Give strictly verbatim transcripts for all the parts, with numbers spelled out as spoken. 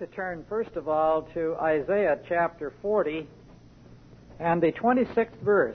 to turn first of all to Isaiah chapter forty and the twenty-sixth verse.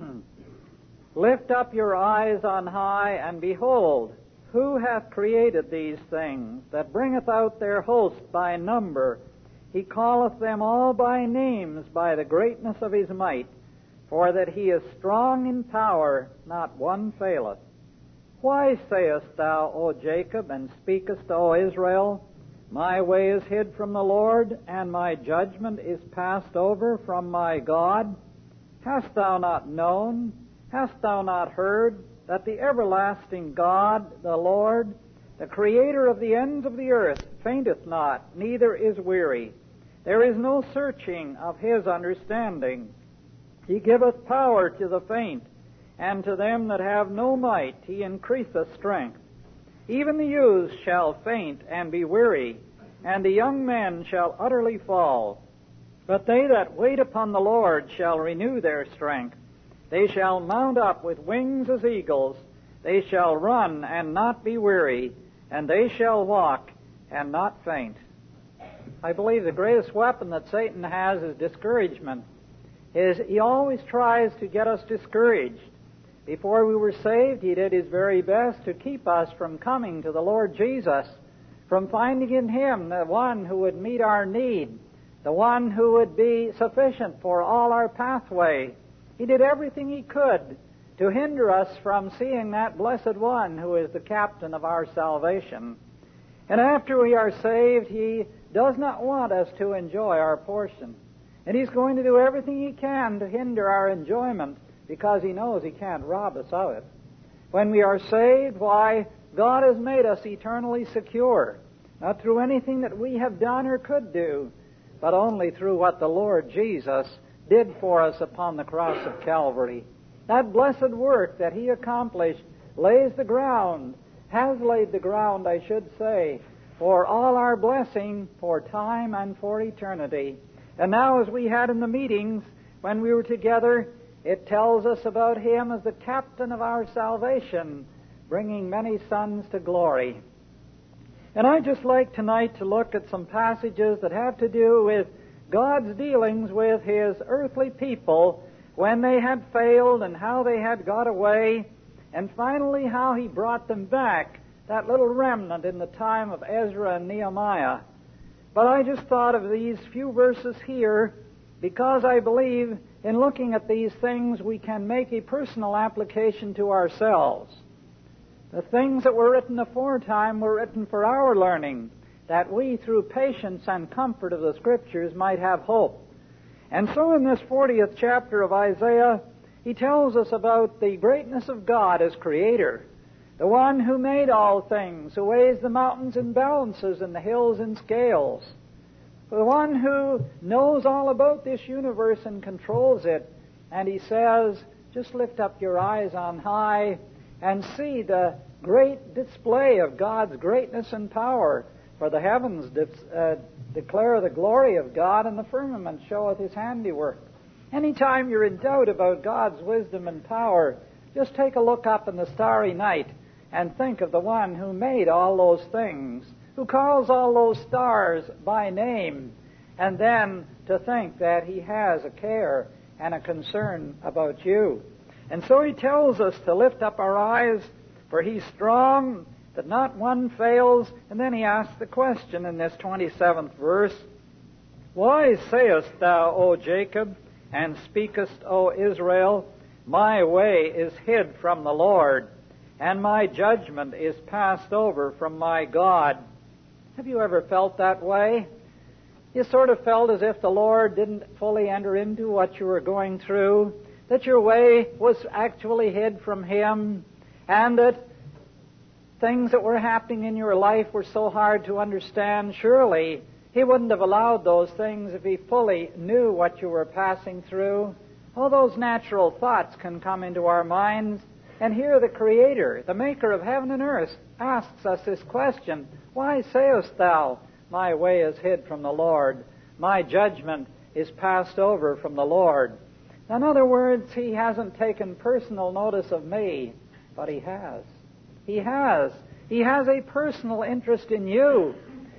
Lift up your eyes on high, and behold, who hath created these things, that bringeth out their host by number? He calleth them all by names by the greatness of his might, for that he is strong in power, not one faileth. Why sayest thou, O Jacob, and speakest, O Israel, my way is hid from the Lord, and my judgment is passed over from my God? Hast thou not known, hast thou not heard, that the everlasting God, the Lord, the Creator of the ends of the earth, fainteth not, neither is weary? There is no searching of his understanding. He giveth power to the faint, and to them that have no might he increaseth strength. Even the youths shall faint and be weary, and the young men shall utterly fall. But they that wait upon the Lord shall renew their strength. They shall mount up with wings as eagles. They shall run and not be weary, and they shall walk and not faint. I believe the greatest weapon that Satan has is discouragement. Is he always tries to get us discouraged. Before we were saved, he did his very best to keep us from coming to the Lord Jesus, from finding in him the one who would meet our need, the one who would be sufficient for all our pathway. He did everything he could to hinder us from seeing that blessed one who is the captain of our salvation. And after we are saved, he does not want us to enjoy our portion. And he's going to do everything he can to hinder our enjoyment, because he knows he can't rob us of it. When we are saved, why, God has made us eternally secure, not through anything that we have done or could do, but only through what the Lord Jesus did for us upon the cross of Calvary. That blessed work that he accomplished lays the ground, has laid the ground, I should say, for all our blessing for time and for eternity. And now, as we had in the meetings when we were together, it tells us about him as the captain of our salvation, bringing many sons to glory. And I'd just like tonight to look at some passages that have to do with God's dealings with his earthly people when they had failed and how they had got away, and finally how he brought them back, that little remnant in the time of Ezra and Nehemiah. But I just thought of these few verses here because I believe in looking at these things we can make a personal application to ourselves. The things that were written aforetime were written for our learning, that we, through patience and comfort of the Scriptures, might have hope. And so in this fortieth chapter of Isaiah, he tells us about the greatness of God as Creator, the one who made all things, who weighs the mountains in balances and the hills in scales, the one who knows all about this universe and controls it. And he says, just lift up your eyes on high and see the great display of God's greatness and power. For the heavens de- uh, declare the glory of God, and the firmament showeth his handiwork. Anytime you're in doubt about God's wisdom and power, just take a look up in the starry night and think of the one who made all those things, who calls all those stars by name, and then to think that he has a care and a concern about you. And so he tells us to lift up our eyes, for he's strong, that not one fails. And then he asks the question in this twenty-seventh verse, why sayest thou, O Jacob, and speakest, O Israel, my way is hid from the Lord, and my judgment is passed over from my God? Have you ever felt that way? You sort of felt as if the Lord didn't fully enter into what you were going through, that your way was actually hid from him, and that things that were happening in your life were so hard to understand. Surely he wouldn't have allowed those things if he fully knew what you were passing through. All those natural thoughts can come into our minds. And here the Creator, the Maker of heaven and earth, asks us this question, why sayest thou, my way is hid from the Lord, my judgment is passed over from the Lord? In other words, he hasn't taken personal notice of me, but he has. He has. He has a personal interest in you.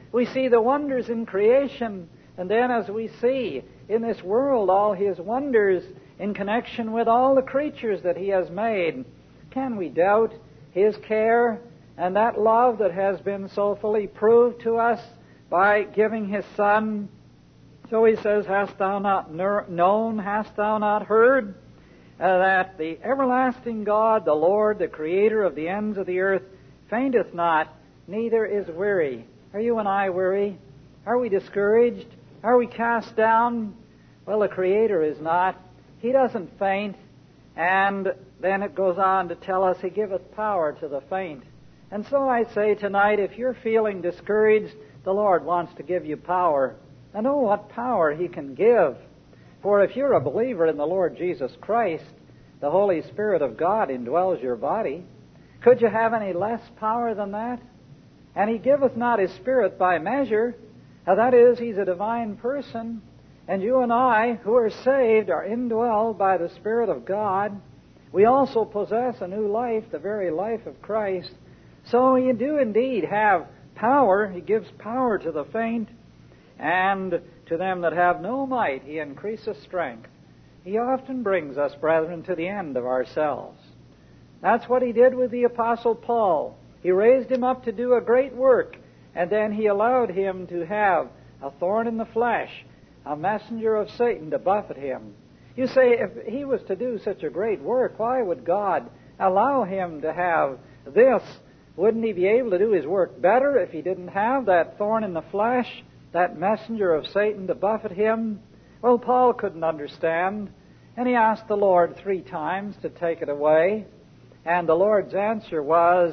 We see the wonders in creation, and then as we see in this world all His wonders in connection with all the creatures that He has made, can we doubt His care and that love that has been so fully proved to us by giving His Son? So He says, hast thou not known, hast thou not heard, uh, that the everlasting God, the Lord, the Creator of the ends of the earth, fainteth not, neither is weary. Are you and I weary? Are we discouraged? Are we cast down? Well, the Creator is not. He doesn't faint. And then it goes on to tell us He giveth power to the faint. And so I say tonight, if you're feeling discouraged, the Lord wants to give you power. And oh, what power He can give. For if you're a believer in the Lord Jesus Christ, the Holy Spirit of God indwells your body. Could you have any less power than that? And He giveth not His Spirit by measure. Now, that is, He's a divine person. And you and I, who are saved, are indwelled by the Spirit of God. We also possess a new life, the very life of Christ. So you do indeed have power. He gives power to the faint. And to them that have no might, He increaseth strength. He often brings us, brethren, to the end of ourselves. That's what He did with the Apostle Paul. He raised him up to do a great work, and then He allowed him to have a thorn in the flesh, a messenger of Satan to buffet him. You say, if he was to do such a great work, why would God allow him to have this? Wouldn't he be able to do his work better if he didn't have that thorn in the flesh, that messenger of Satan to buffet him? Well, Paul couldn't understand, and he asked the Lord three times to take it away. And the Lord's answer was,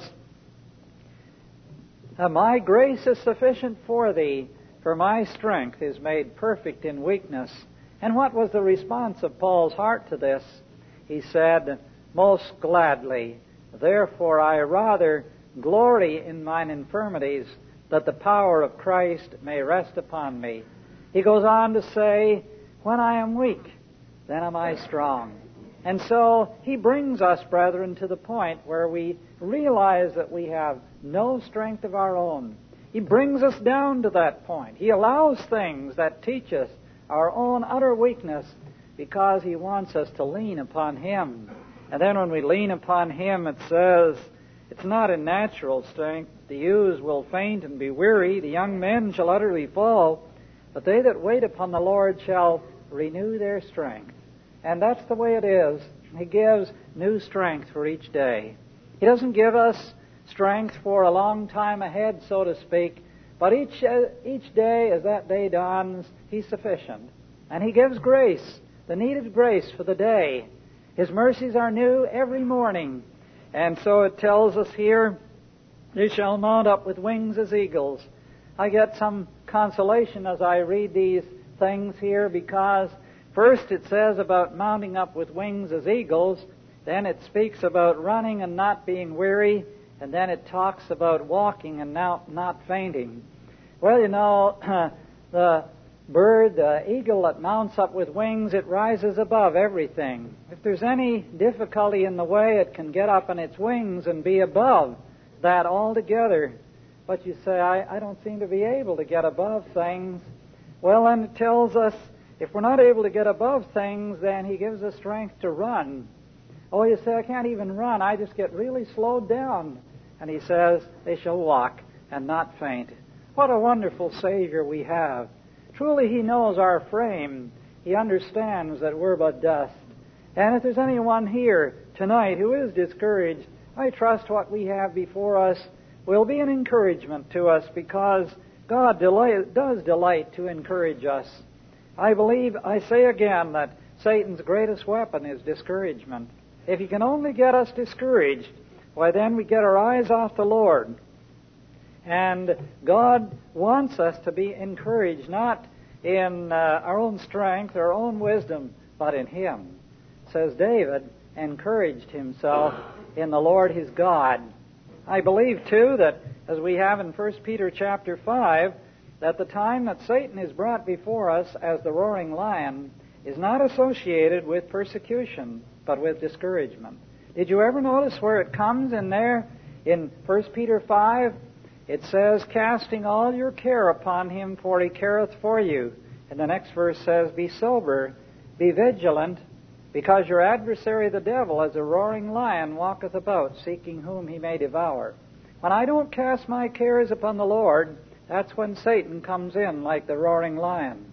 my grace is sufficient for thee, for my strength is made perfect in weakness. And what was the response of Paul's heart to this? He said, most gladly, therefore I rather glory in mine infirmities, that the power of Christ may rest upon me. He goes on to say, when I am weak, then am I strong. And so He brings us, brethren, to the point where we realize that we have no strength of our own. He brings us down to that point. He allows things that teach us our own utter weakness because He wants us to lean upon Him. And then when we lean upon Him, it says, it's not in natural strength. The youths will faint and be weary. The young men shall utterly fall. But they that wait upon the Lord shall renew their strength. And that's the way it is. He gives new strength for each day. He doesn't give us strength for a long time ahead, so to speak, but each uh, each day as that day dawns, He's sufficient. And He gives grace, the needed grace for the day. His mercies are new every morning. And so it tells us here, they shall mount up with wings as eagles. I get some consolation as I read these things here because first it says about mounting up with wings as eagles, then it speaks about running and not being weary, and then it talks about walking and not, not fainting. Well, you know, the bird, the eagle that mounts up with wings, it rises above everything. If there's any difficulty in the way, it can get up on its wings and be above that altogether. But you say, I, I don't seem to be able to get above things. Well, then it tells us, if we're not able to get above things, then He gives us strength to run. Oh, you say, I can't even run. I just get really slowed down. And He says, they shall walk and not faint. What a wonderful Savior we have. Truly He knows our frame. He understands that we're but dust. And if there's anyone here tonight who is discouraged, I trust what we have before us will be an encouragement to us because God delight, does delight to encourage us. I believe, I say again, that Satan's greatest weapon is discouragement. If he can only get us discouraged, why then we get our eyes off the Lord. And God wants us to be encouraged, not in uh, our own strength, our own wisdom, but in Him. Says David, encouraged himself in the Lord his God. I believe, too, that as we have in First Peter chapter five, that the time that Satan is brought before us as the roaring lion is not associated with persecution, but with discouragement. Did you ever notice where it comes in there in First Peter five? it says, casting all your care upon him, for he careth for you. And the next verse says, be sober, be vigilant, because your adversary the devil, as a roaring lion, walketh about, seeking whom he may devour. When I don't cast my cares upon the Lord, that's when Satan comes in like the roaring lion.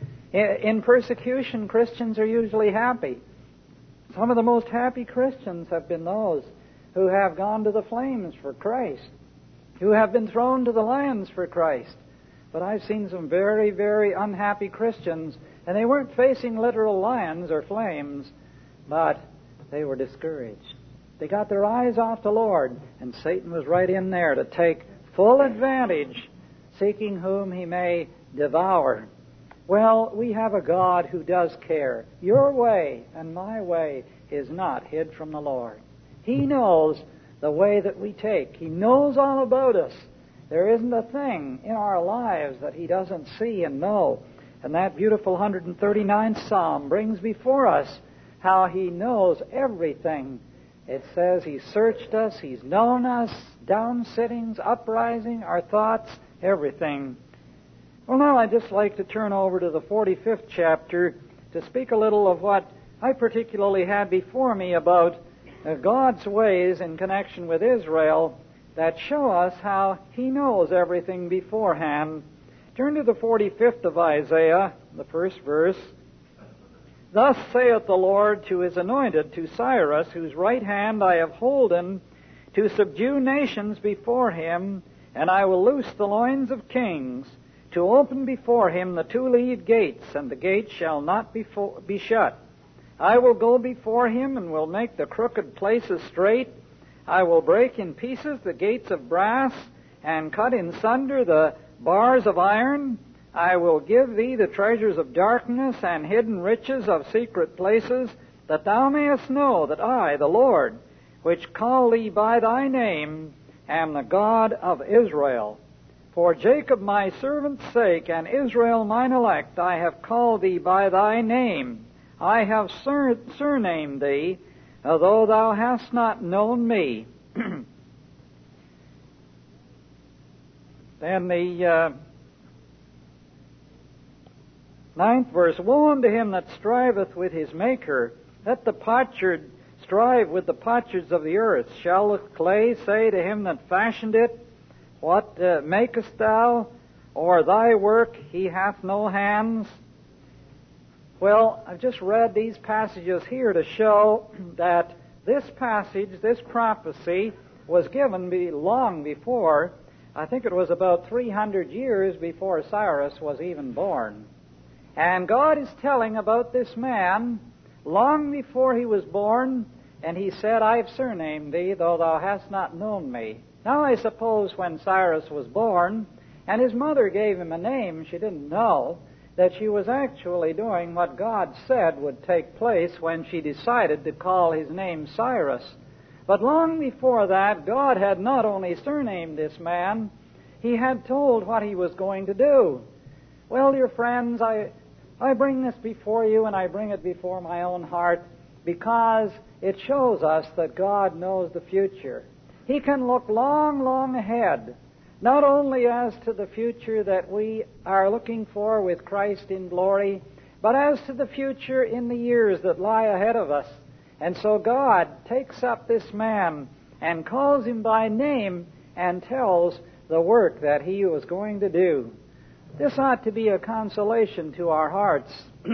In persecution, Christians are usually happy. Some of the most happy Christians have been those who have gone to the flames for Christ, who have been thrown to the lions for Christ. But I've seen some very, very unhappy Christians, and they weren't facing literal lions or flames, but they were discouraged. They got their eyes off the Lord, and Satan was right in there to take full advantage, seeking whom he may devour. Well, we have a God who does care. Your way and my way is not hid from the Lord. He knows the way that we take. He knows all about us. There isn't a thing in our lives that He doesn't see and know. And that beautiful one hundred thirty-ninth Psalm brings before us how He knows everything. It says He's searched us, He's known us, down-sittings, uprising, our thoughts, everything. Well, now I'd just like to turn over to the forty-fifth chapter to speak a little of what I particularly had before me about uh, God's ways in connection with Israel that show us how He knows everything beforehand. Turn to the forty-fifth of Isaiah, the first verse. Thus saith the Lord to His anointed, to Cyrus, whose right hand I have holden, to subdue nations before him, and I will loose the loins of kings, to open before him the two-leaved gates, and the gates shall not be, fo- be shut. I will go before him, and will make the crooked places straight. I will break in pieces the gates of brass, and cut in sunder the bars of iron. I will give thee the treasures of darkness, and hidden riches of secret places, that thou mayest know that I, the Lord, which call thee by thy name, am the God of Israel. For Jacob my servant's sake, and Israel mine elect, I have called thee by thy name. I have sur- surnamed thee, although thou hast not known me. Then the uh, ninth verse, woe unto him that striveth with his Maker. Let the potsherd strive with the potsherds of the earth. Shall the clay say to him that fashioned it, what uh, makest thou? Or thy work, he hath no hands? Well, I've just read these passages here to show that this passage, this prophecy, was given be long before. I think it was about three hundred years before Cyrus was even born. And God is telling about this man long before he was born, and He said, I've surnamed thee, though thou hast not known me. Now I suppose when Cyrus was born, and his mother gave him a name, she didn't know that she was actually doing what God said would take place when she decided to call his name Cyrus. But long before that, God had not only surnamed this man, He had told what he was going to do. Well, dear friends, I, I bring this before you, and I bring it before my own heart, because it shows us that God knows the future. He can look long, long ahead, not only as to the future that we are looking for with Christ in glory, but as to the future in the years that lie ahead of us. And so God takes up this man and calls him by name and tells the work that he was going to do. This ought to be a consolation to our hearts.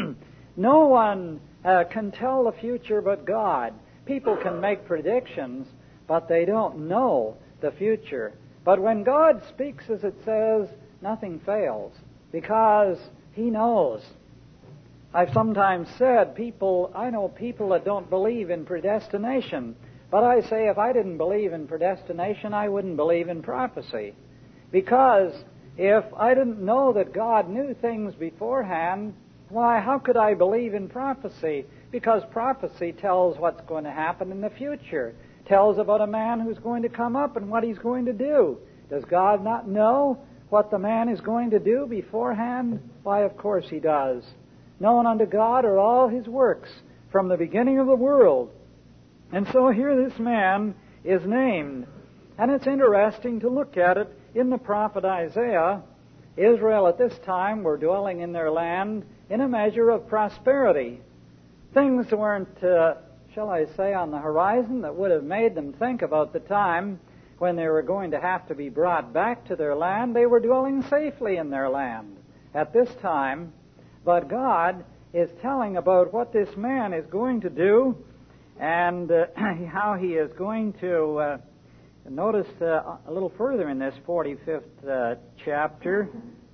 No one uh, can tell the future but God. People can make predictions, but they don't know the future. But when God speaks, as it says, nothing fails, because He knows. I've sometimes said, people, I know people that don't believe in predestination, but I say if I didn't believe in predestination, I wouldn't believe in prophecy. Because if I didn't know that God knew things beforehand, why, how could I believe in prophecy? Because prophecy tells what's going to happen in the future. Tells about a man who's going to come up and what he's going to do. Does God not know what the man is going to do beforehand? Why, of course He does. Known unto God are all His works from the beginning of the world. And so here this man is named. And it's interesting to look at it in the prophet Isaiah, Israel at this time were dwelling in their land in a measure of prosperity. Things weren't, uh, shall I say, on the horizon that would have made them think about the time when they were going to have to be brought back to their land. They were dwelling safely in their land at this time. But God is telling about what this man is going to do and uh, how he is going to, uh, notice uh, a little further in this forty-fifth uh, chapter,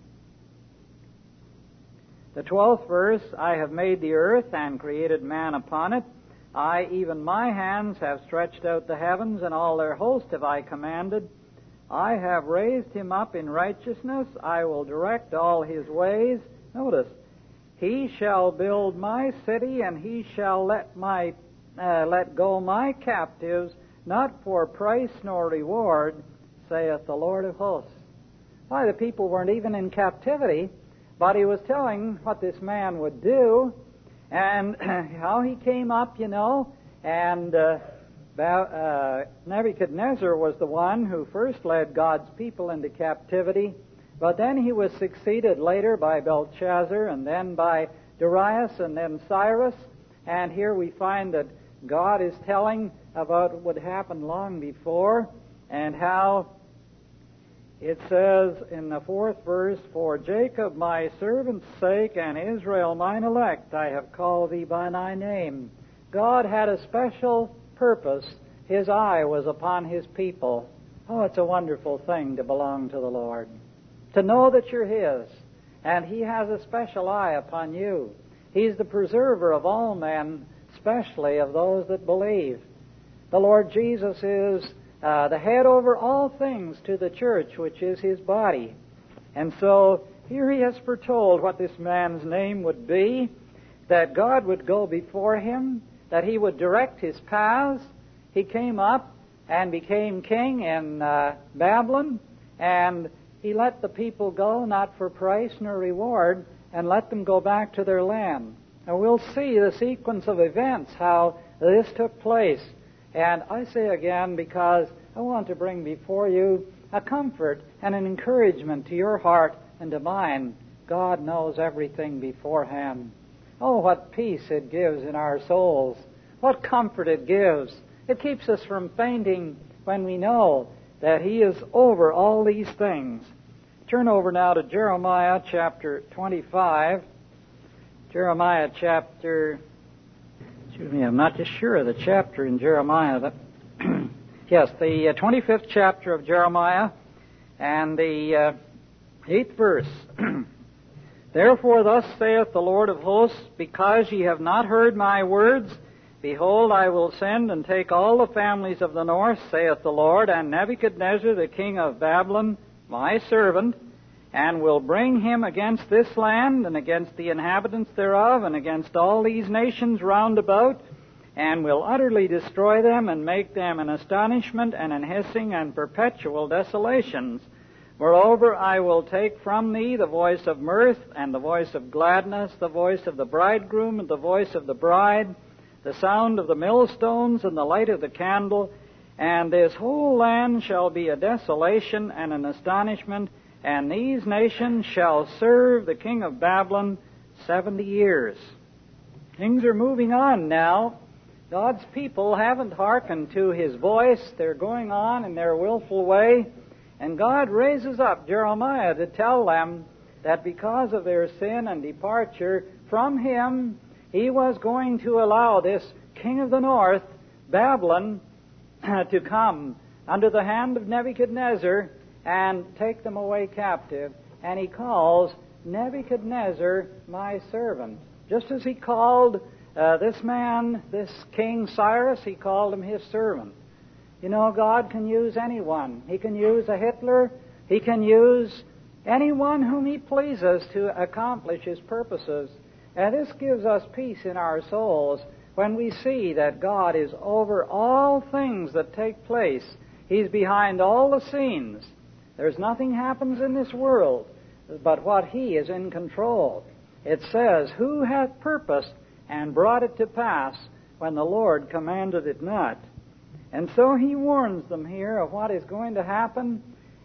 the twelfth verse, I have made the earth and created man upon it. I, even my hands, have stretched out the heavens, and all their host have I commanded. I have raised him up in righteousness. I will direct all his ways. Notice, he shall build my city, and he shall let my uh, let go my captives, not for price nor reward, saith the Lord of hosts. Why, the people weren't even in captivity, but he was telling what this man would do, and how he came up, you know, and uh, uh, Nebuchadnezzar was the one who first led God's people into captivity, but then he was succeeded later by Belshazzar, and then by Darius, and then Cyrus, and here we find that God is telling about what would happen long before, and how it says in the fourth verse, For Jacob my servant's sake, and Israel mine elect, I have called thee by thy name. God had a special purpose. His eye was upon his people. Oh, it's a wonderful thing to belong to the Lord, to know that you're his, and he has a special eye upon you. He's the preserver of all men, especially of those that believe. The Lord Jesus is uh, the head over all things to the church, which is his body. And so here he has foretold what this man's name would be, that God would go before him, that he would direct his paths. He came up and became king in uh, Babylon, and he let the people go, not for price nor reward, and let them go back to their land. And we'll see the sequence of events, how this took place. And I say again, because I want to bring before you a comfort and an encouragement to your heart and to mine. God knows everything beforehand. Oh, what peace it gives in our souls. What comfort it gives. It keeps us from fainting when we know that he is over all these things. Turn over now to Jeremiah chapter twenty-five. Jeremiah chapter... Excuse me, I'm not just sure of the chapter in Jeremiah. That yes, the uh, twenty-fifth chapter of Jeremiah and the uh, eighth verse. Therefore thus saith the Lord of hosts, because ye have not heard my words, behold, I will send and take all the families of the north, saith the Lord, and Nebuchadnezzar the king of Babylon, my servant, and will bring him against this land, and against the inhabitants thereof, and against all these nations round about, and will utterly destroy them, and make them an astonishment, and an hissing, and perpetual desolations. Moreover, I will take from thee the voice of mirth, and the voice of gladness, the voice of the bridegroom, and the voice of the bride, the sound of the millstones, and the light of the candle, and this whole land shall be a desolation and an astonishment, and these nations shall serve the king of Babylon seventy years. Things are moving on now. God's people haven't hearkened to his voice. They're going on in their willful way. And God raises up Jeremiah to tell them that because of their sin and departure from him, he was going to allow this king of the north, Babylon, to come under the hand of Nebuchadnezzar and take them away captive. And he calls Nebuchadnezzar my servant. Just as he called uh, this man, this King Cyrus, he called him his servant. You know, God can use anyone. He can use a Hitler. He can use anyone whom he pleases to accomplish his purposes. And this gives us peace in our souls when we see that God is over all things that take place. He's behind all the scenes. There's nothing happens in this world but what he is in control. It says, who hath purposed and brought it to pass when the Lord commanded it not? And so he warns them here of what is going to happen,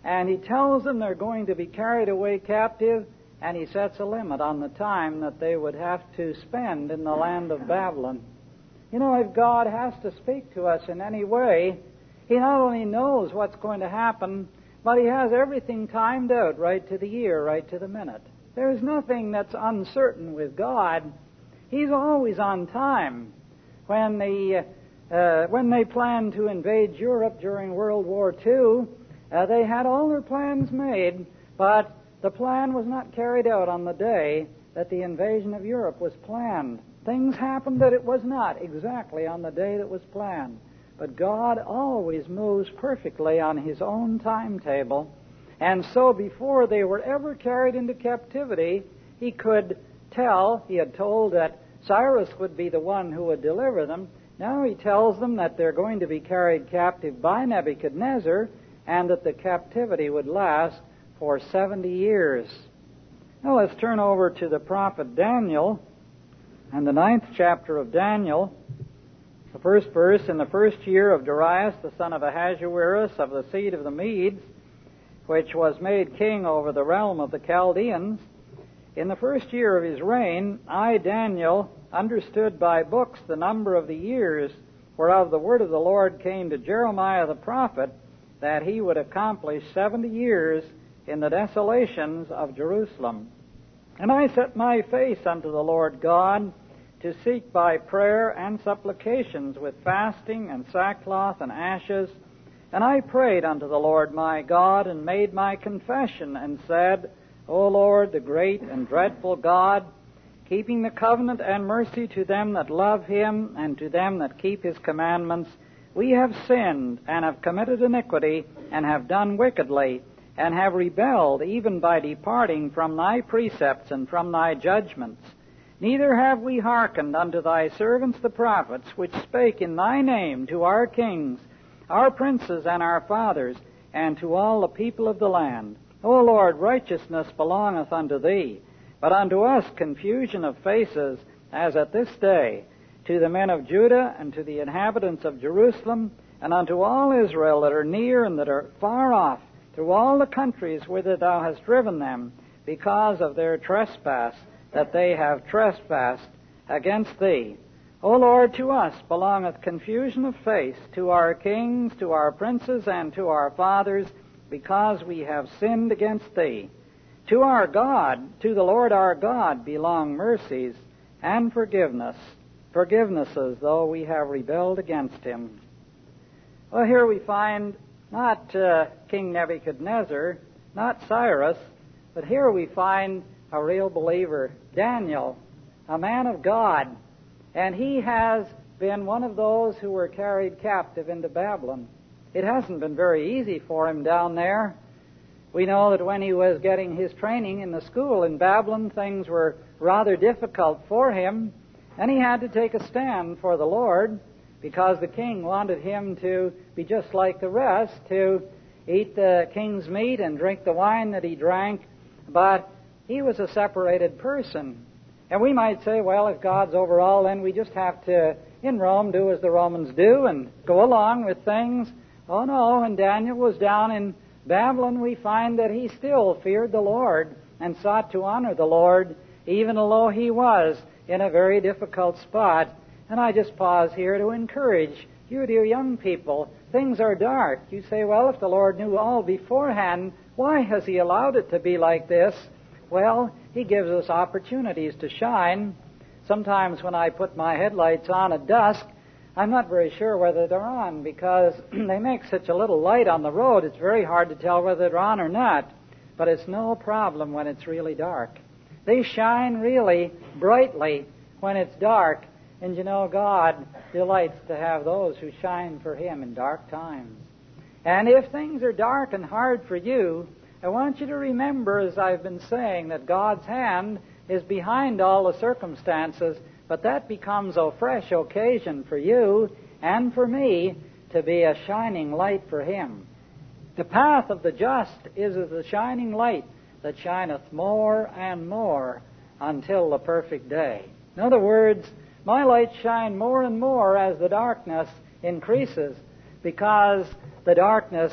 and he tells them they're going to be carried away captive, and he sets a limit on the time that they would have to spend in the land of Babylon. You know, if God has to speak to us in any way, he not only knows what's going to happen, but he has everything timed out right to the year, right to the minute. There's nothing that's uncertain with God. He's always on time. When the uh, when they planned to invade Europe during World War Two, uh, they had all their plans made, but the plan was not carried out on the day that the invasion of Europe was planned. Things happened that it was not exactly on the day that was planned. But God always moves perfectly on his own timetable. And so before they were ever carried into captivity, he could tell, he had told that Cyrus would be the one who would deliver them. Now he tells them that they're going to be carried captive by Nebuchadnezzar and that the captivity would last for seventy years. Now let's turn over to the prophet Daniel and the ninth chapter of Daniel. The first verse, in the first year of Darius, the son of Ahasuerus, of the seed of the Medes, which was made king over the realm of the Chaldeans, in the first year of his reign, I, Daniel, understood by books the number of the years whereof the word of the Lord came to Jeremiah the prophet, that he would accomplish seventy years in the desolations of Jerusalem. And I set my face unto the Lord God, to seek by prayer and supplications with fasting and sackcloth and ashes. And I prayed unto the Lord my God, and made my confession, and said, O Lord, the great and dreadful God, keeping the covenant and mercy to them that love him, and to them that keep his commandments, we have sinned, and have committed iniquity, and have done wickedly, and have rebelled, even by departing from thy precepts and from thy judgments. Neither have we hearkened unto thy servants the prophets, which spake in thy name to our kings, our princes, and our fathers, and to all the people of the land. O Lord, righteousness belongeth unto thee, but unto us confusion of faces, as at this day, to the men of Judah, and to the inhabitants of Jerusalem, and unto all Israel that are near and that are far off, through all the countries whither thou hast driven them, because of their trespass, that they have trespassed against thee. O Lord, to us belongeth confusion of face, to our kings, to our princes, and to our fathers, because we have sinned against thee. To our God, to the Lord our God, belong mercies and forgiveness, forgivenesses, though we have rebelled against him. Well, here we find not uh, King Nebuchadnezzar, not Cyrus, but here we find a real believer, Daniel, a man of God, and he has been one of those who were carried captive into Babylon. It hasn't been very easy for him down there. We know that when he was getting his training in the school in Babylon, things were rather difficult for him, and he had to take a stand for the Lord, because the king wanted him to be just like the rest, to eat the king's meat and drink the wine that he drank, but he was a separated person. And we might say, well, if God's over all, then we just have to, in Rome, do as the Romans do and go along with things. Oh, no, when Daniel was down in Babylon, we find that he still feared the Lord and sought to honor the Lord, even though he was in a very difficult spot. And I just pause here to encourage you, dear young people. Things are dark. You say, well, if the Lord knew all beforehand, why has he allowed it to be like this? Well, he gives us opportunities to shine. Sometimes when I put my headlights on at dusk, I'm not very sure whether they're on, because they make such a little light on the road, it's very hard to tell whether they're on or not. But it's no problem when it's really dark. They shine really brightly when it's dark. And you know, God delights to have those who shine for him in dark times. And if things are dark and hard for you, I want you to remember, as I've been saying, that God's hand is behind all the circumstances, but that becomes a fresh occasion for you and for me to be a shining light for him. The path of the just is as the shining light that shineth more and more until the perfect day. In other words, my light shine more and more as the darkness increases, because the darkness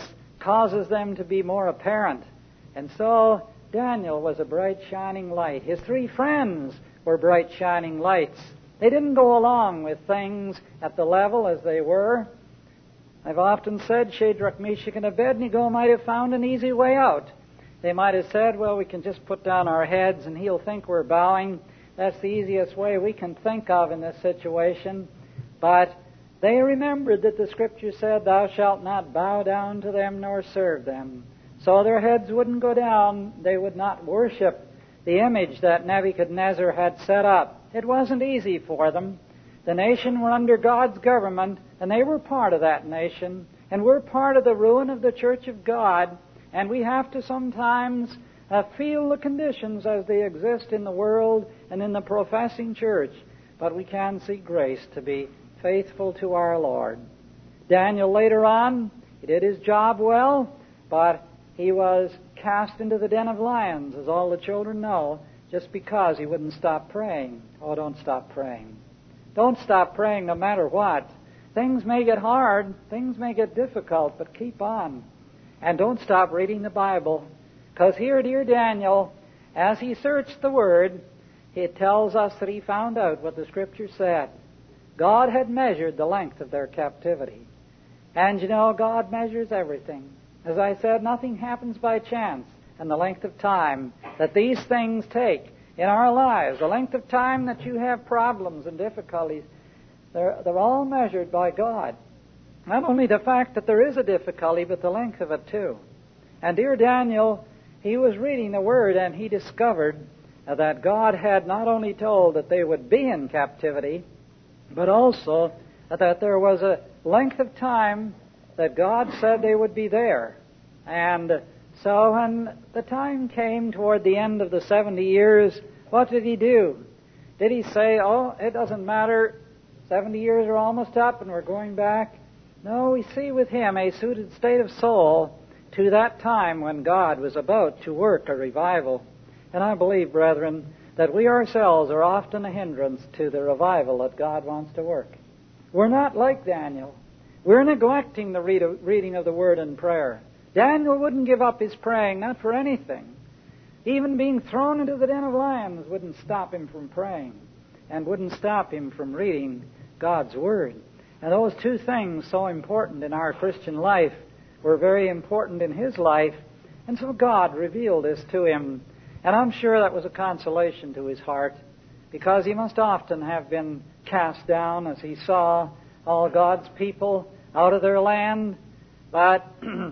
causes them to be more apparent. And so Daniel was a bright shining light. His three friends were bright shining lights. They didn't go along with things at the level as they were. I've often said Shadrach, Meshach, and Abednego might have found an easy way out. They might have said, well, we can just put down our heads and he'll think we're bowing. That's the easiest way we can think of in this situation. But they remembered that the Scripture said, thou shalt not bow down to them nor serve them. So their heads wouldn't go down. They would not worship the image that Nebuchadnezzar had set up. It wasn't easy for them. The nation were under God's government, and they were part of that nation, and we're part of the ruin of the church of God, and we have to sometimes uh, feel the conditions as they exist in the world and in the professing church, but we can seek grace to be faithful to our Lord. Daniel later on, he did his job well, but he was cast into the den of lions, as all the children know, just because he wouldn't stop praying. Oh, don't stop praying. Don't stop praying no matter what. Things may get hard, things may get difficult, but keep on. And don't stop reading the Bible. Because here, dear Daniel, as he searched the Word, it tells us that he found out what the Scripture said. God had measured the length of their captivity. And you know, God measures everything. As I said, nothing happens by chance. And the length of time that these things take in our lives, the length of time that you have problems and difficulties, they're, they're all measured by God. Not only the fact that there is a difficulty, but the length of it too. And dear Daniel, he was reading the Word and he discovered that God had not only told that they would be in captivity, but also that there was a length of time that God said they would be there. And so when the time came toward the end of the seventy years, what did he do? Did he say, oh, it doesn't matter, seventy years are almost up and we're going back? No, we see with him a suited state of soul to that time when God was about to work a revival. And I believe, brethren, that we ourselves are often a hindrance to the revival that God wants to work. We're not like Daniel. We're neglecting the read of, reading of the Word and prayer. Daniel wouldn't give up his praying, not for anything. Even being thrown into the den of lions wouldn't stop him from praying and wouldn't stop him from reading God's Word. And those two things, so important in our Christian life, were very important in his life. And so God revealed this to him. And I'm sure that was a consolation to his heart, because he must often have been cast down as he saw all God's people out of their land. But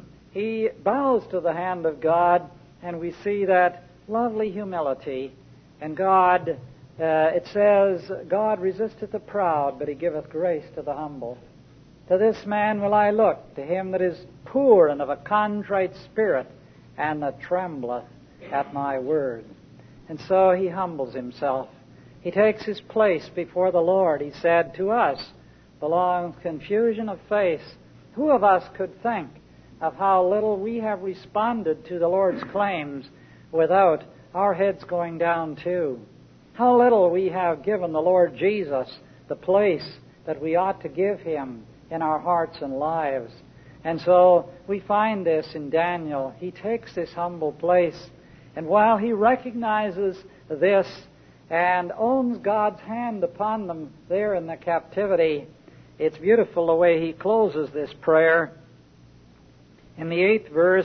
he bows to the hand of God, and we see that lovely humility. And God, uh, it says, God resisteth the proud, but he giveth grace to the humble. To this man will I look, to him that is poor and of a contrite spirit, and that trembleth at my word. And so he humbles himself. He takes his place before the Lord. He said, to us belongs confusion of face. Who of us could think of how little we have responded to the Lord's claims without our heads going down too? How little we have given the Lord Jesus the place that we ought to give him in our hearts and lives. And so we find this in Daniel. He takes this humble place, and while he recognizes this and owns God's hand upon them there in the captivity, it's beautiful the way he closes this prayer. In the eighth verse,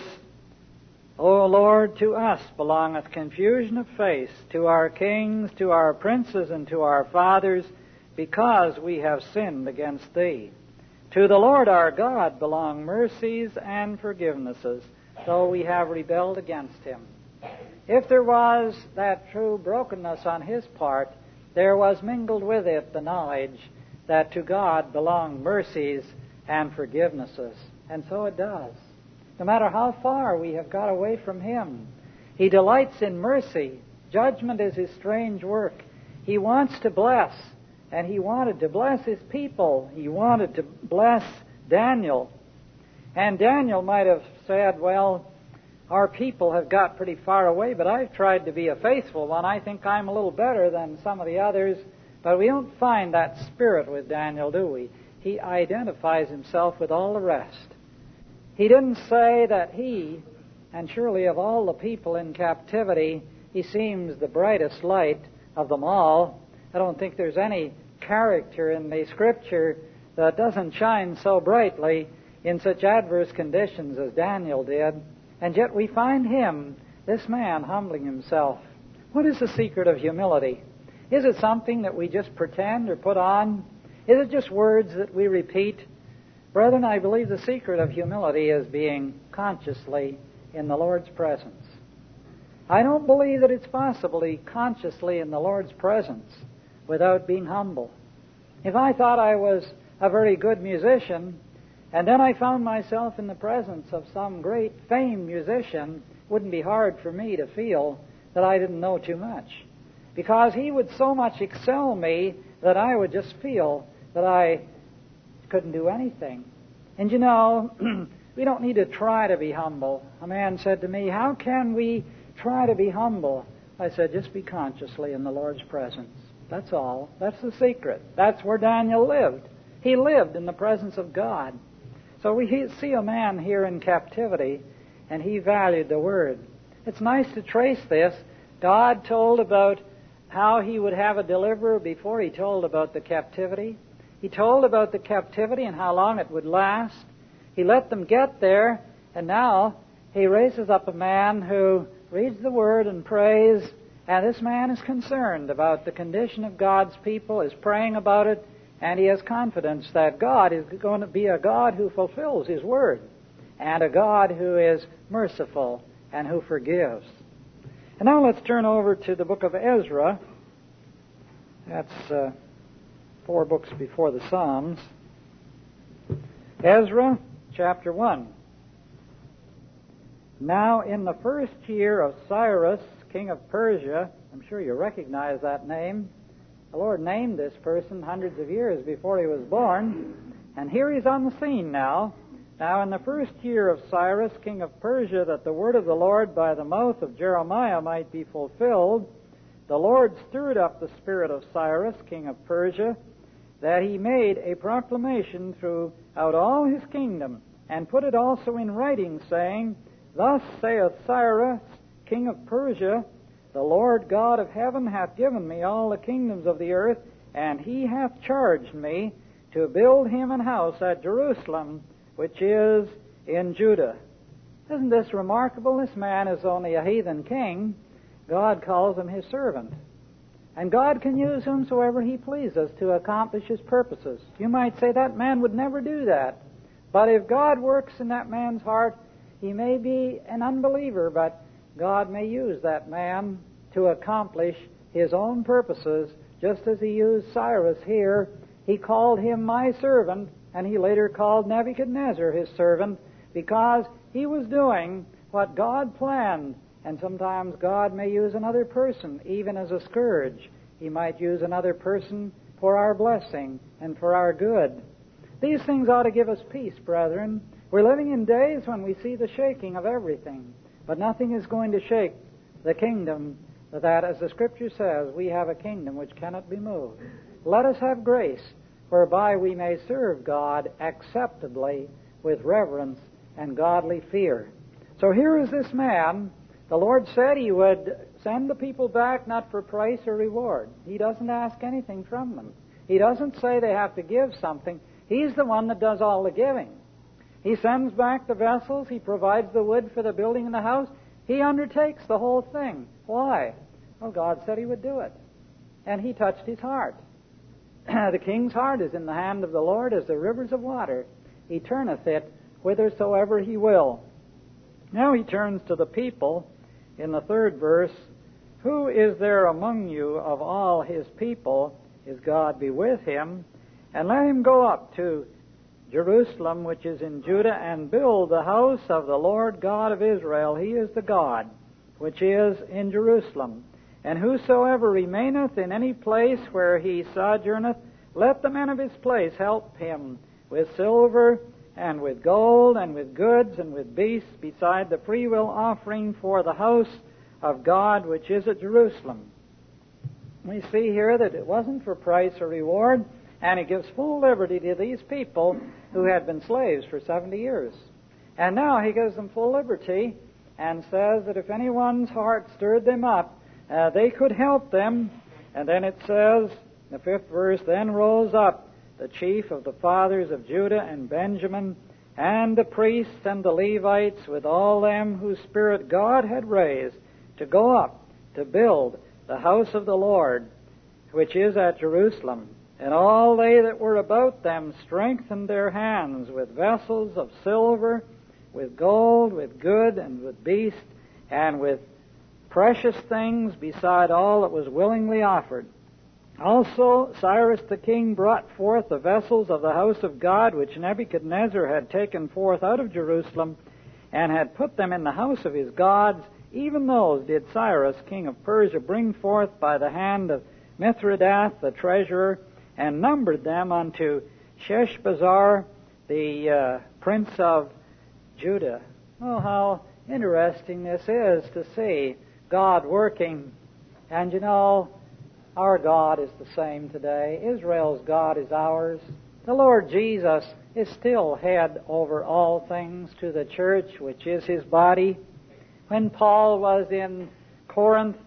O Lord, to us belongeth confusion of face, to our kings, to our princes, and to our fathers, because we have sinned against thee. To the Lord our God belong mercies and forgivenesses, though we have rebelled against him. If there was that true brokenness on his part, there was mingled with it the knowledge that to God belong mercies and forgivenesses. And so it does. No matter how far we have got away from him, he delights in mercy. Judgment is his strange work. He wants to bless, and he wanted to bless his people. He wanted to bless Daniel. And Daniel might have said, well, our people have got pretty far away, but I've tried to be a faithful one. I think I'm a little better than some of the others. But we don't find that spirit with Daniel, do we? He identifies himself with all the rest. He didn't say that he, and surely of all the people in captivity, he seems the brightest light of them all. I don't think there's any character in the Scripture that doesn't shine so brightly in such adverse conditions as Daniel did. And yet we find him, this man, humbling himself. What is the secret of humility? Is it something that we just pretend or put on? Is it just words that we repeat? Brethren, I believe the secret of humility is being consciously in the Lord's presence. I don't believe that it's possible to be consciously in the Lord's presence without being humble. If I thought I was a very good musician, and then I found myself in the presence of some great famed musician, it wouldn't be hard for me to feel that I didn't know too much, because he would so much excel me that I would just feel that I couldn't do anything. And you know, we don't need to try to be humble. A man said to me, how can we try to be humble? I said, just be consciously in the Lord's presence. That's all. That's the secret. That's where Daniel lived. He lived in the presence of God. So we see a man here in captivity, and he valued the Word. It's nice to trace this. God told about how he would have a deliverer before he told about the captivity. He told about the captivity and how long it would last. He let them get there, and now he raises up a man who reads the Word and prays, and this man is concerned about the condition of God's people, is praying about it, and he has confidence that God is going to be a God who fulfills His Word, and a God who is merciful and who forgives. And now let's turn over to the book of Ezra. That's uh, four books before the Psalms. Ezra, chapter one. Now in the first year of Cyrus, king of Persia, I'm sure you recognize that name. The Lord named this person hundreds of years before he was born, and here he's on the scene now. Now in the first year of Cyrus, king of Persia, that the word of the Lord by the mouth of Jeremiah might be fulfilled, the Lord stirred up the spirit of Cyrus, king of Persia, that he made a proclamation throughout all his kingdom, and put it also in writing, saying, Thus saith Cyrus, king of Persia, the Lord God of heaven hath given me all the kingdoms of the earth, and he hath charged me to build him an house at Jerusalem, which is in Judah. Isn't this remarkable? This man is only a heathen king. God calls him his servant. And God can use whomsoever he pleases to accomplish his purposes. You might say that man would never do that. But if God works in that man's heart, he may be an unbeliever, but God may use that man to accomplish his own purposes, just as he used Cyrus here. He called him my servant, and he later called Nebuchadnezzar his servant, because he was doing what God planned. And sometimes God may use another person, even as a scourge. He might use another person for our blessing and for our good. These things ought to give us peace, brethren. We're living in days when we see the shaking of everything, but nothing is going to shake the kingdom that, as the Scripture says, we have a kingdom which cannot be moved. Let us have grace whereby we may serve God acceptably with reverence and godly fear. So here is this man. The Lord said He would send the people back not for price or reward. He doesn't ask anything from them. He doesn't say they have to give something. He's the one that does all the giving. He sends back the vessels. He provides the wood for the building of the house. He undertakes the whole thing. Why? Well, God said He would do it. And He touched his heart. The king's heart is in the hand of the Lord as the rivers of water. He turneth it whithersoever He will. Now He turns to the people in the third verse. Who is there among you of all His people? Is God be with him? And let him go up to Jerusalem, which is in Judah, and build the house of the Lord God of Israel. He is the God which is in Jerusalem. And whosoever remaineth in any place where he sojourneth, let the men of his place help him with silver and with gold and with goods and with beasts, beside the freewill offering for the house of God which is at Jerusalem. We see here that it wasn't for price or reward, and He gives full liberty to these people who had been slaves for seventy years. And now he gives them full liberty and says that if anyone's heart stirred them up, uh, they could help them. And then it says, the fifth verse, then rose up the chief of the fathers of Judah and Benjamin, and the priests and the Levites, with all them whose spirit God had raised, to go up to build the house of the Lord, which is at Jerusalem. And all they that were about them strengthened their hands with vessels of silver, with gold, with good, and with beast, and with precious things, beside all that was willingly offered. Also Cyrus the king brought forth the vessels of the house of God, which Nebuchadnezzar had taken forth out of Jerusalem, and had put them in the house of his gods. Even those did Cyrus, king of Persia, bring forth by the hand of Mithridath the treasurer, and numbered them unto Sheshbazzar, the uh, prince of Judah. Oh, how interesting this is to see God working. And you know, our God is the same today. Israel's God is ours. The Lord Jesus is still head over all things to the church, which is His body. When Paul was in Corinth,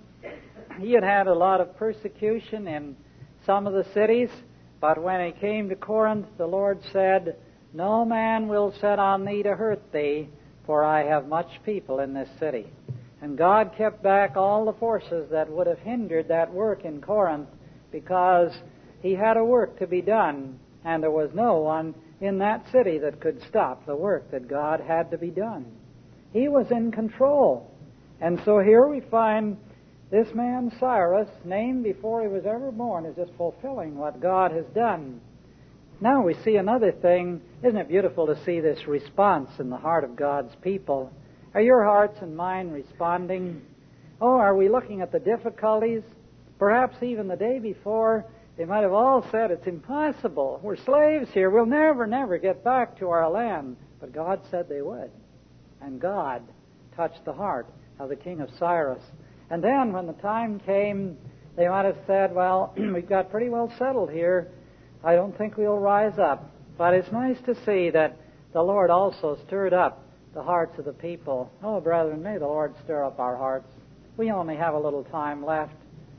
he had had a lot of persecution in some of the cities, but when he came to Corinth, the Lord said, no man will set on thee to hurt thee, for I have much people in this city. And God kept back all the forces that would have hindered that work in Corinth, because He had a work to be done, and there was no one in that city that could stop the work that God had to be done. He was in control. And so here we find this man Cyrus, named before he was ever born, is just fulfilling what God has done. Now we see another thing. Isn't it beautiful to see this response in the heart of God's people? Are your hearts and mine responding? Oh, are we looking at the difficulties? Perhaps even the day before, they might have all said, it's impossible. We're slaves here. We'll never, never get back to our land. But God said they would. And God touched the heart of the king of Cyrus. And then when the time came, they might have said, well, we've got pretty well settled here. I don't think we'll rise up. But it's nice to see that the Lord also stirred up the hearts of the people. Oh, brethren, may the Lord stir up our hearts. We only have a little time left.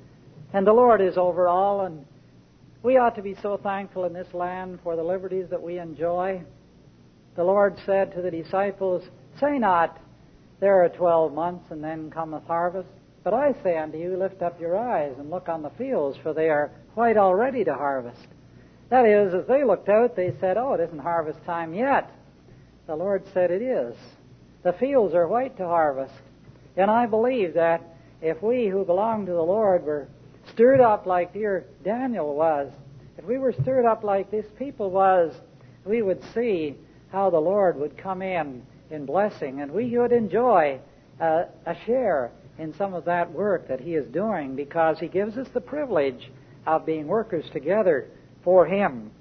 And the Lord is over all, and we ought to be so thankful in this land for the liberties that we enjoy. The Lord said to the disciples, say not, there are twelve months, and then cometh harvest. But I say unto you, lift up your eyes and look on the fields, for they are white already to harvest. That is, as they looked out, they said, oh, it isn't harvest time yet. The Lord said it is. The fields are white to harvest. And I believe that if we who belong to the Lord were stirred up like dear Daniel was, if we were stirred up like this people was, we would see how the Lord would come in in blessing, and we would enjoy uh, a share in some of that work that He is doing, because He gives us the privilege of being workers together for Him.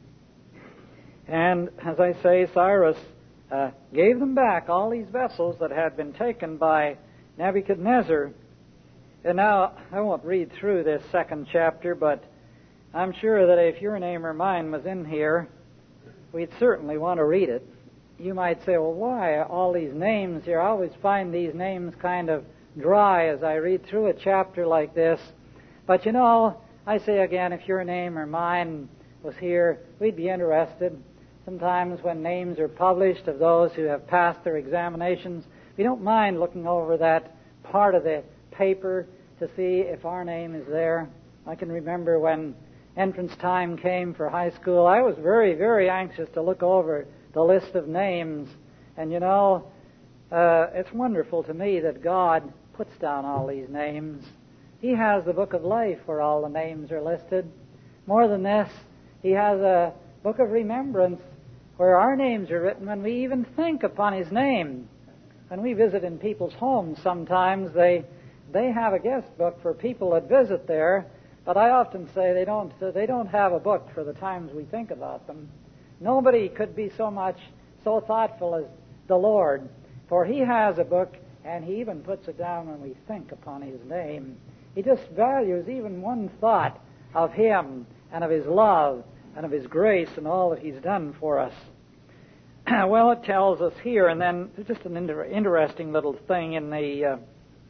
And as I say, Cyrus uh, gave them back all these vessels that had been taken by Nebuchadnezzar. And now, I won't read through this second chapter, but I'm sure that if your name or mine was in here, we'd certainly want to read it. You might say, well, why all these names here? I always find these names kind of dry as I read through a chapter like this. But you know, I say again, if your name or mine was here, we'd be interested. Sometimes when names are published of those who have passed their examinations, we don't mind looking over that part of the paper to see if our name is there. I can remember when entrance time came for high school, I was very, very anxious to look over the list of names. And you know, uh, it's wonderful to me that God puts down all these names. He has the book of life where all the names are listed. More than this, He has a book of remembrance where our names are written when we even think upon His name. When we visit in people's homes sometimes, they they have a guest book for people that visit there, but I often say they don't they don't have a book for the times we think about them. Nobody could be so much, so thoughtful as the Lord, for He has a book, and He even puts it down when we think upon His name. He just values even one thought of Him and of His love and of His grace and all that He's done for us. Well, it tells us here, and then just an inter- interesting little thing in the uh,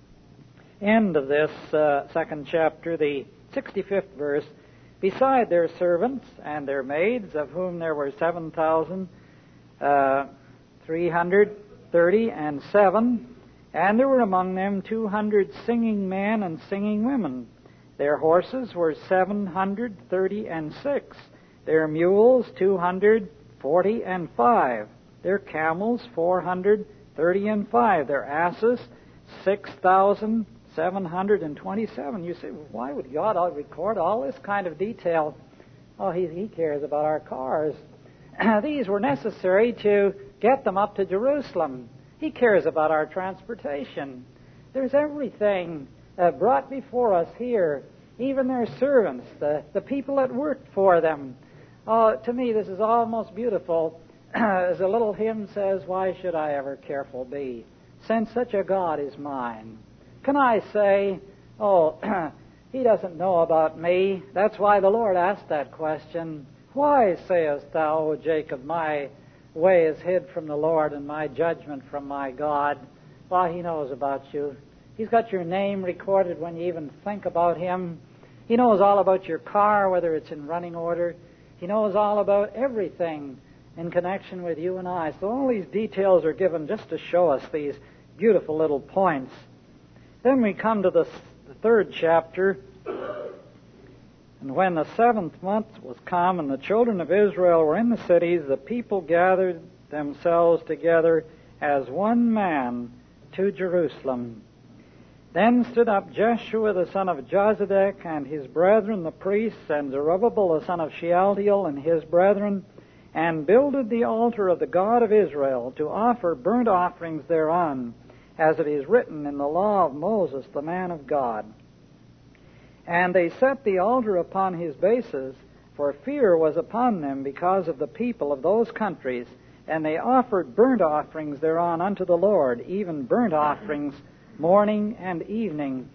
end of this uh, second chapter, the sixty-fifth verse. Beside their servants and their maids, of whom there were seven thousand three hundred thirty and seven, and there were among them two hundred singing men and singing women. Their horses were seven hundred thirty and six, their mules two hundred forty and five, their camels four hundred thirty and five, their asses six thousand seven hundred twenty-seven. You say, why would God record all this kind of detail? Oh, he, he cares about our cars. These were necessary to get them up to Jerusalem. He cares about our transportation. There's everything uh, brought before us here, even their servants, the, the people that worked for them. Oh, to me, this is almost beautiful. As a little hymn says, why should I ever careful be, since such a God is mine? Can I say, oh, he doesn't know about me? That's why the Lord asked that question. Why sayest thou, O Jacob, my way is hid from the Lord and my judgment from my God? Well, he knows about you. He's got your name recorded when you even think about him. He knows all about your car, whether it's in running order. He knows all about everything in connection with you and I. So all these details are given just to show us these beautiful little points. Then we come to the, the third chapter. And when the seventh month was come, and the children of Israel were in the cities, the people gathered themselves together as one man to Jerusalem. Then stood up Jeshua the son of Jozadak, and his brethren the priests, and Zerubbabel the son of Shealtiel, and his brethren, and builded the altar of the God of Israel, to offer burnt offerings thereon, as it is written in the law of Moses, the man of God. And they set the altar upon his bases, for fear was upon them because of the people of those countries, and they offered burnt offerings thereon unto the Lord, even burnt offerings morning and evening.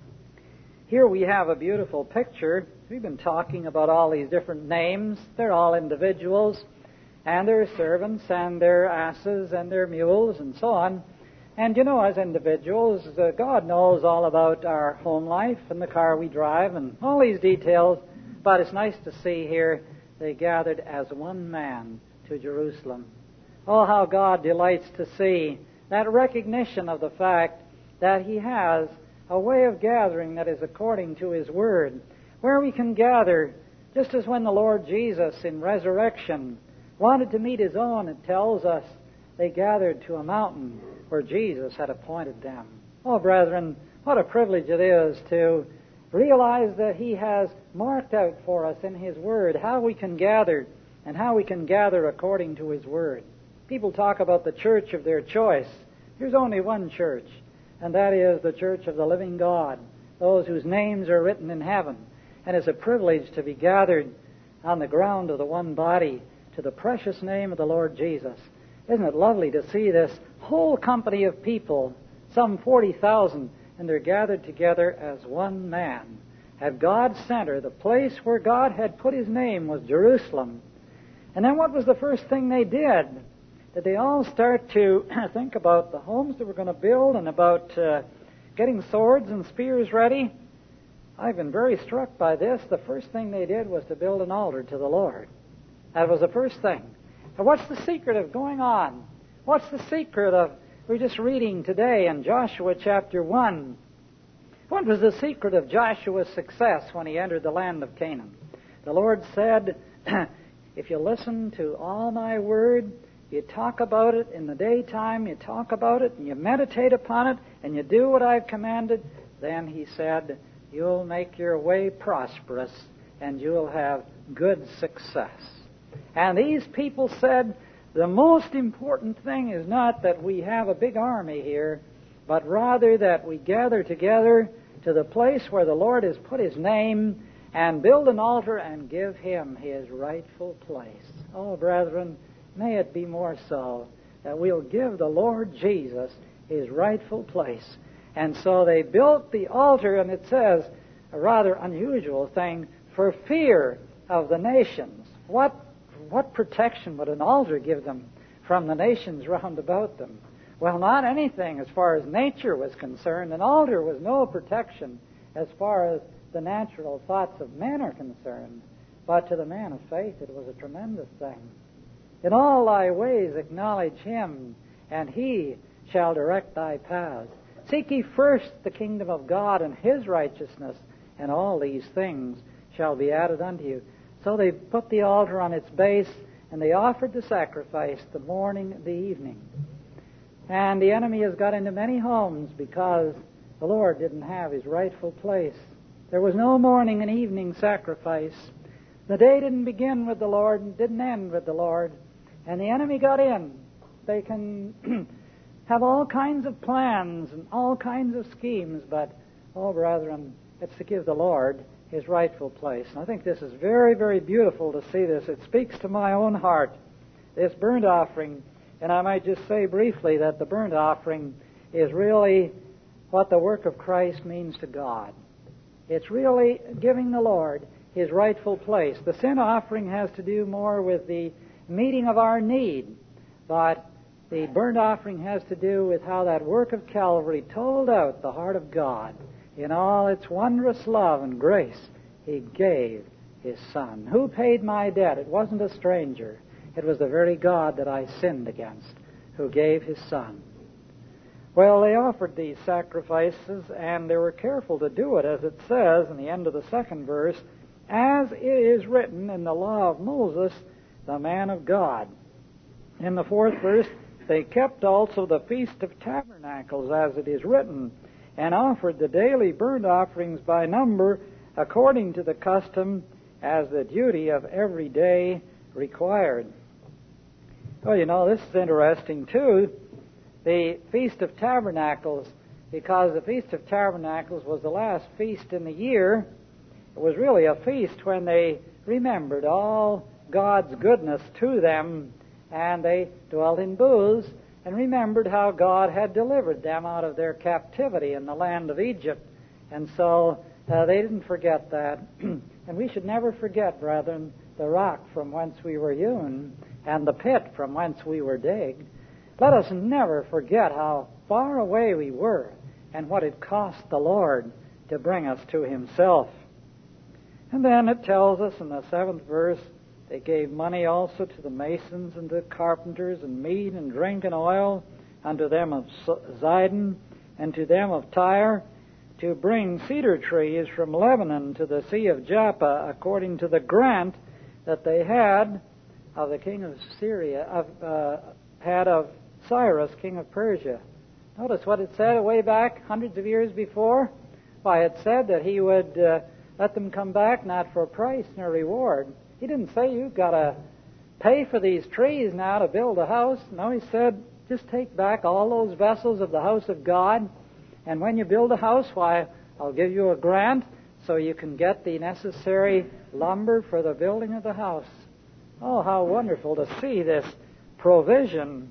Here we have a beautiful picture. We've been talking about all these different names. They're all individuals, and their servants, and their asses, and their mules, and so on. And you know, as individuals, uh, God knows all about our home life and the car we drive and all these details, but it's nice to see here they gathered as one man to Jerusalem. Oh, how God delights to see that recognition of the fact that He has a way of gathering that is according to His Word, where we can gather, just as when the Lord Jesus in resurrection wanted to meet His own, it tells us they gathered to a mountain where Jesus had appointed them. Oh, brethren, what a privilege it is to realize that He has marked out for us in His Word how we can gather and how we can gather according to His Word. People talk about the church of their choice. There's only one church, and that is the church of the living God, those whose names are written in heaven. And it's a privilege to be gathered on the ground of the one body to the precious name of the Lord Jesus. Isn't it lovely to see this whole company of people, some forty thousand, and they're gathered together as one man. At God's center, the place where God had put His name was Jerusalem. And then what was the first thing they did? Did they all start to think about the homes they were going to build and about uh, getting swords and spears ready? I've been very struck by this. The first thing they did was to build an altar to the Lord. That was the first thing. Now, what's the secret of going on? What's the secret of, we're just reading today in Joshua chapter one. What was the secret of Joshua's success when he entered the land of Canaan? The Lord said, if you listen to all my word, you talk about it in the daytime, you talk about it, and you meditate upon it, and you do what I've commanded, then He said, you'll make your way prosperous, and you'll have good success. And these people said, the most important thing is not that we have a big army here, but rather that we gather together to the place where the Lord has put His name and build an altar and give Him His rightful place. Oh, brethren, may it be more so that we'll give the Lord Jesus His rightful place. And so they built the altar, and it says, a rather unusual thing, for fear of the nations. What What protection would an altar give them from the nations round about them. Well, not anything as far as nature was concerned. An altar was no protection as far as the natural thoughts of men are concerned. But to the man of faith, it was a tremendous thing. In all thy ways acknowledge him, and he shall direct thy paths. Seek ye first the kingdom of God and his righteousness, and all these things shall be added unto you. So they put the altar on its base, and they offered the sacrifice the morning and the evening. And the enemy has got into many homes because the Lord didn't have his rightful place. There was no morning and evening sacrifice. The day didn't begin with the Lord and didn't end with the Lord. And the enemy got in. They can have all kinds of plans and all kinds of schemes, but, oh, brethren, it's to give the Lord his rightful place. And I think this is very, very beautiful to see this. It speaks to my own heart, this burnt offering. And I might just say briefly that the burnt offering is really what the work of Christ means to God. It's really giving the Lord his rightful place. The sin offering has to do more with the meeting of our need, but the burnt offering has to do with how that work of Calvary told out the heart of God. In all its wondrous love and grace, he gave his Son. Who paid my debt? It wasn't a stranger. It was the very God that I sinned against, who gave his Son. Well, they offered these sacrifices, and they were careful to do it, as it says in the end of the second verse, as it is written in the law of Moses, the man of God. In the fourth verse, they kept also the Feast of Tabernacles, as it is written, and offered the daily burnt offerings by number, according to the custom, as the duty of every day required. Well, you know, this is interesting, too. The Feast of Tabernacles, because the Feast of Tabernacles was the last feast in the year. It was really a feast when they remembered all God's goodness to them, and they dwelt in booths and remembered how God had delivered them out of their captivity in the land of Egypt. And so uh, they didn't forget that. And we should never forget, brethren, the rock from whence we were hewn and the pit from whence we were digged. Let us never forget how far away we were and what it cost the Lord to bring us to himself. And then it tells us in the seventh verse, they gave money also to the masons and the carpenters, and meat and drink and oil unto them of Zidon and to them of Tyre, to bring cedar trees from Lebanon to the sea of Joppa, according to the grant that they had of the king of Syria, of, uh, had of Cyrus, king of Persia. Notice what it said way back hundreds of years before. Why, it said that he would uh, let them come back not for a price nor reward. He didn't say you've got to pay for these trees now to build a house. No, he said just take back all those vessels of the house of God, and when you build a house, why, I'll give you a grant so you can get the necessary lumber for the building of the house. Oh, how wonderful to see this provision.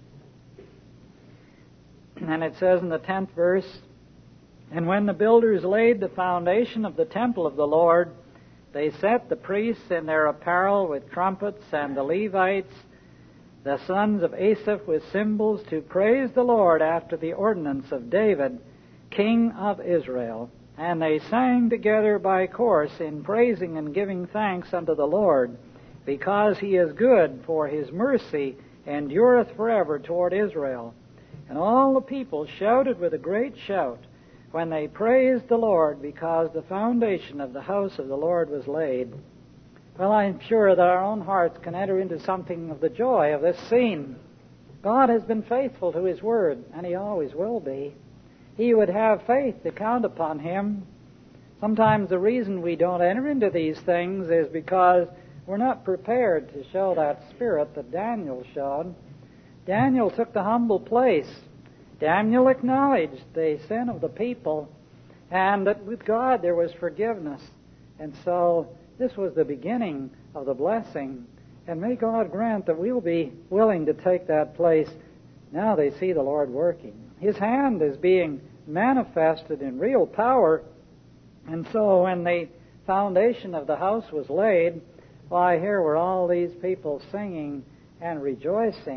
And it says in the tenth verse, and when the builders laid the foundation of the temple of the Lord, they set the priests in their apparel with trumpets, and the Levites, the sons of Asaph, with cymbals, to praise the Lord after the ordinance of David, king of Israel. And they sang together by course in praising and giving thanks unto the Lord, because he is good, for his mercy endureth forever toward Israel. And all the people shouted with a great shout when they praised the Lord, because the foundation of the house of the Lord was laid. Well, I'm sure that our own hearts can enter into something of the joy of this scene. God has been faithful to his word, and he always will be. He would have faith to count upon him. Sometimes the reason we don't enter into these things is because we're not prepared to show that spirit that Daniel showed. Daniel took the humble place. Daniel acknowledged the sin of the people, and that with God there was forgiveness. And so this was the beginning of the blessing. And may God grant that we'll be willing to take that place. Now they see the Lord working. His hand is being manifested in real power. And so when the foundation of the house was laid, why, here were all these people singing and rejoicing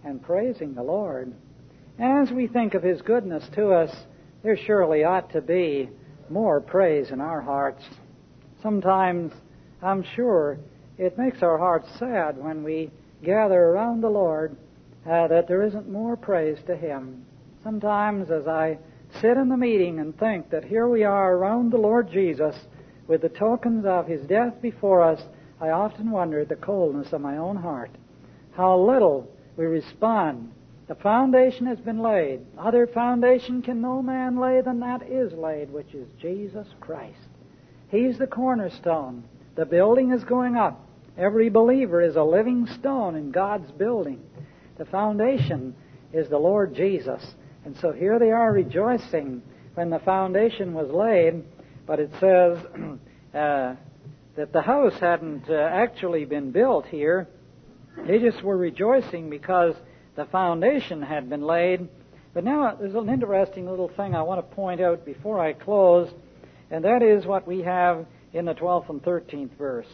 and praising the Lord. And as we think of His goodness to us, there surely ought to be more praise in our hearts. Sometimes, I'm sure, it makes our hearts sad when we gather around the Lord uh, that there isn't more praise to Him. Sometimes as I sit in the meeting and think that here we are around the Lord Jesus with the tokens of His death before us, I often wonder at the coldness of my own heart. How little we respond. The foundation has been laid. Other foundation can no man lay than that is laid, which is Jesus Christ. He's the cornerstone. The building is going up. Every believer is a living stone in God's building. The foundation is the Lord Jesus. And so here they are rejoicing when the foundation was laid, but it says uh, that the house hadn't uh, actually been built here. They just were rejoicing because the foundation had been laid. But now there's an interesting little thing I want to point out before I close, and that is what we have in the twelfth and thirteenth verse.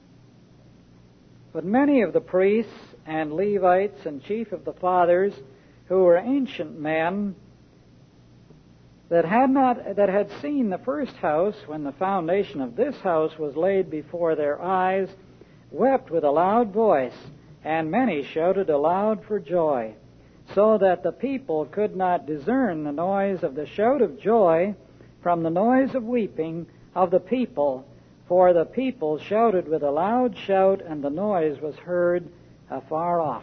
But many of the priests and Levites and chief of the fathers, who were ancient men, that had not that had seen the first house when the foundation of this house was laid before their eyes, wept with a loud voice, and many shouted aloud for joy, so that the people could not discern the noise of the shout of joy from the noise of weeping of the people, for the people shouted with a loud shout, and the noise was heard afar off.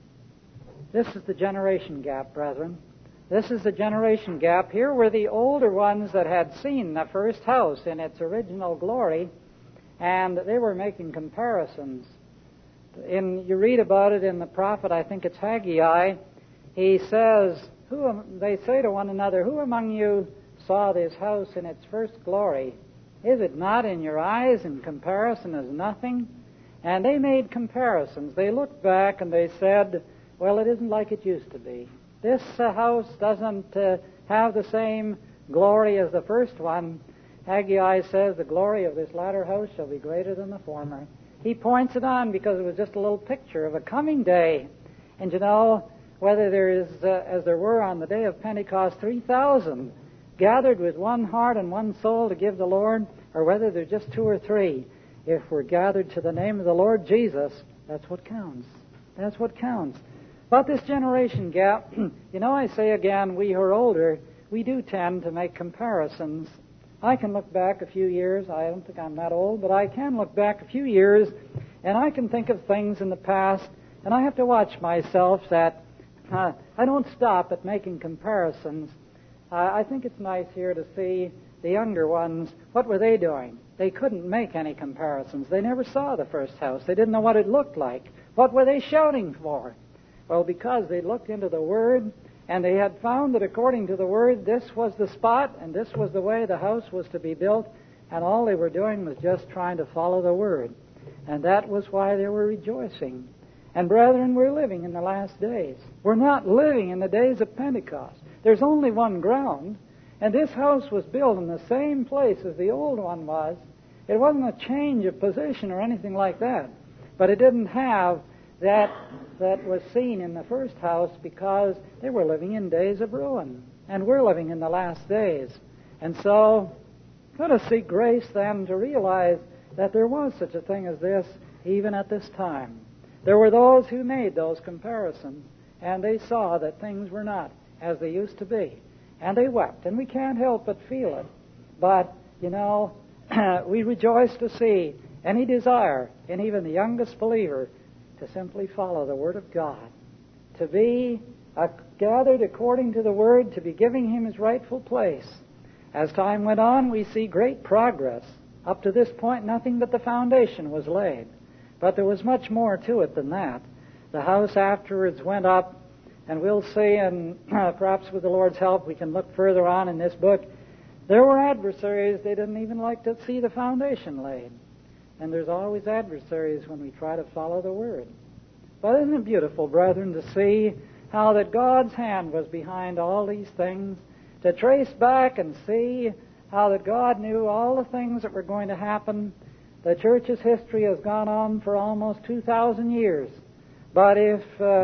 This is the generation gap, brethren. This is the generation gap. Here were the older ones that had seen the first house in its original glory, and they were making comparisons. In, you read about it in the prophet, I think it's Haggai, he says, "Who?" They say to one another, "Who among you saw this house in its first glory? Is it not in your eyes in comparison as nothing?" And they made comparisons. They looked back and they said, well, it isn't like it used to be. This uh, house doesn't uh, have the same glory as the first one. Haggai says, "The glory of this latter house shall be greater than the former." He points it on because it was just a little picture of a coming day. And you know, whether there is, uh, as there were on the day of Pentecost, three thousand gathered with one heart and one soul to give the Lord, or whether there's just two or three, if we're gathered to the name of the Lord Jesus, that's what counts. That's what counts. But this generation gap, you know, I say again, we who are older, we do tend to make comparisons. I can look back a few years. I don't think I'm that old, but I can look back a few years, and I can think of things in the past, and I have to watch myself that uh, I don't stop at making comparisons. Uh, I think it's nice here to see the younger ones. What were they doing? They couldn't make any comparisons. They never saw the first house. They didn't know what it looked like. What were they shouting for? Well, because they looked into the Word, and they had found that according to the Word, this was the spot, and this was the way the house was to be built, and all they were doing was just trying to follow the Word. And that was why they were rejoicing. And brethren, we're living in the last days. We're not living in the days of Pentecost. There's only one ground, and this house was built in the same place as the old one was. It wasn't a change of position or anything like that, but it didn't have that that was seen in the first house because they were living in days of ruin, and we're living in the last days. And so let us seek grace then to realize that there was such a thing as this even at this time. There were those who made those comparisons, and they saw that things were not as they used to be, and they wept, and we can't help but feel it. But, you know, we rejoice to see any desire in even the youngest believer to simply follow the Word of God, to be uh, gathered according to the Word, to be giving Him His rightful place. As time went on, we see great progress. Up to this point, nothing but the foundation was laid. But there was much more to it than that. The house afterwards went up, and we'll see, and uh, perhaps with the Lord's help we can look further on in this book. There were adversaries. They didn't even like to see the foundation laid. And there's always adversaries when we try to follow the Word. But isn't it beautiful, brethren, to see how that God's hand was behind all these things, to trace back and see how that God knew all the things that were going to happen. The church's history has gone on for almost two thousand years. But if uh,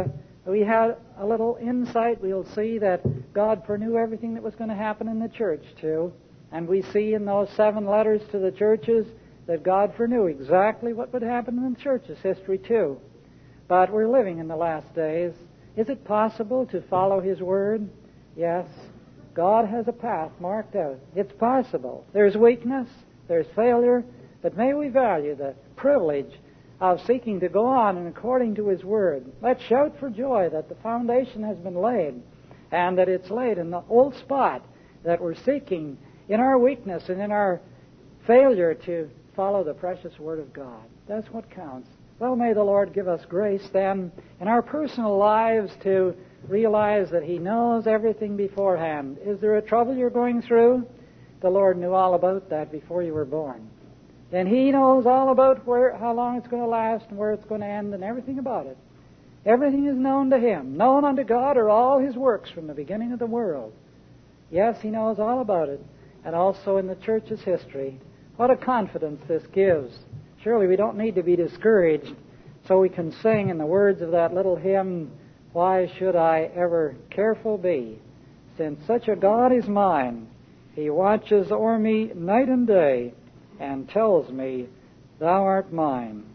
we had a little insight. We'll see that God foreknew everything that was going to happen in the church, too. And we see in those seven letters to the churches that God foreknew exactly what would happen in the church's history, too. But we're living in the last days. Is it possible to follow His Word? Yes. God has a path marked out. It's possible. There's weakness, there's failure, but may we value the privilege of seeking to go on and according to His Word. Let's shout for joy that the foundation has been laid, and that it's laid in the old spot, that we're seeking in our weakness and in our failure to follow the precious Word of God. That's what counts. Well, may the Lord give us grace then in our personal lives to realize that He knows everything beforehand. Is there a trouble you're going through? The Lord knew all about that before you were born. And He knows all about where, how long it's going to last and where it's going to end and everything about it. Everything is known to Him. Known unto God are all His works from the beginning of the world. Yes, He knows all about it. And also in the church's history. What a confidence this gives. Surely we don't need to be discouraged, so we can sing in the words of that little hymn, "Why should I ever careful be? Since such a God is mine, He watches o'er me night and day, and tells me, Thou art mine."